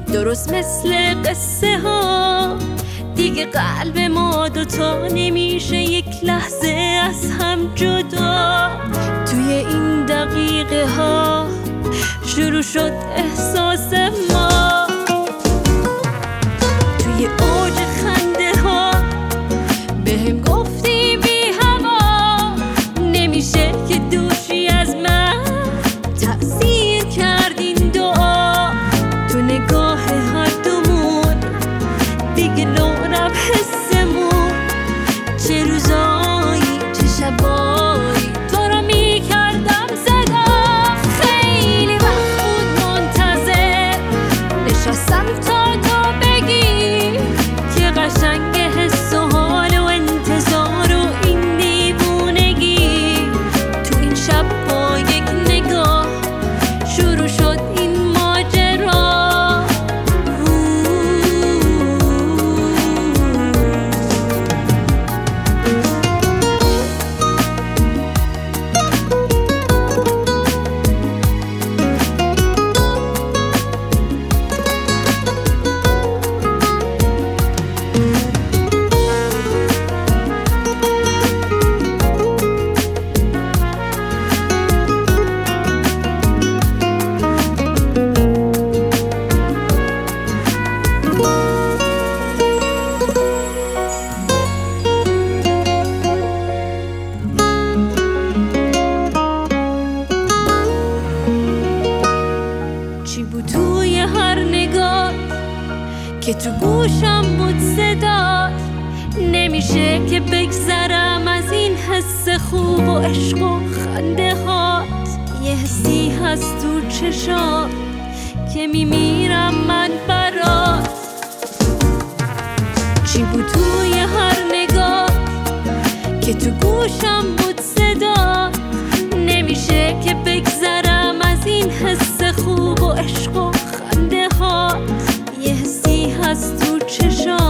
درست مثل قصه ها دیگه قلب ما دوتا نمیشه یک لحظه از هم جدا. توی این دقیقه ها شروع شد احساس ما، توی اوج خنده ها بهم گفتی بی هوا نمیشه که دوشی از من تأثیر کردین دعا. تو نگاه هر دومون دیگه نورم حسمون، چه روزایی چه شبایی تو رو میکردم صدا. خیلی وقت بود منتظر نشستم تا تو بگی که قشنگ حس و حال و انتظار و این دیوونگی. تو این شب با یک نگاه شروع شد این ماجرا. چی بود توی هر نگاه که تو گوشم بود صدا؟ نمیشه که بگذرم از این حس خوب و عشق و خنده هات. یه حسی هست تو چشات که میمیرم من برات. چی بود توی هر نگاه که تو گوشم بود صدا؟ نمیشه که بگذرم از این حس خوب و عشق و خنده ها. یه حسی هست تو چشات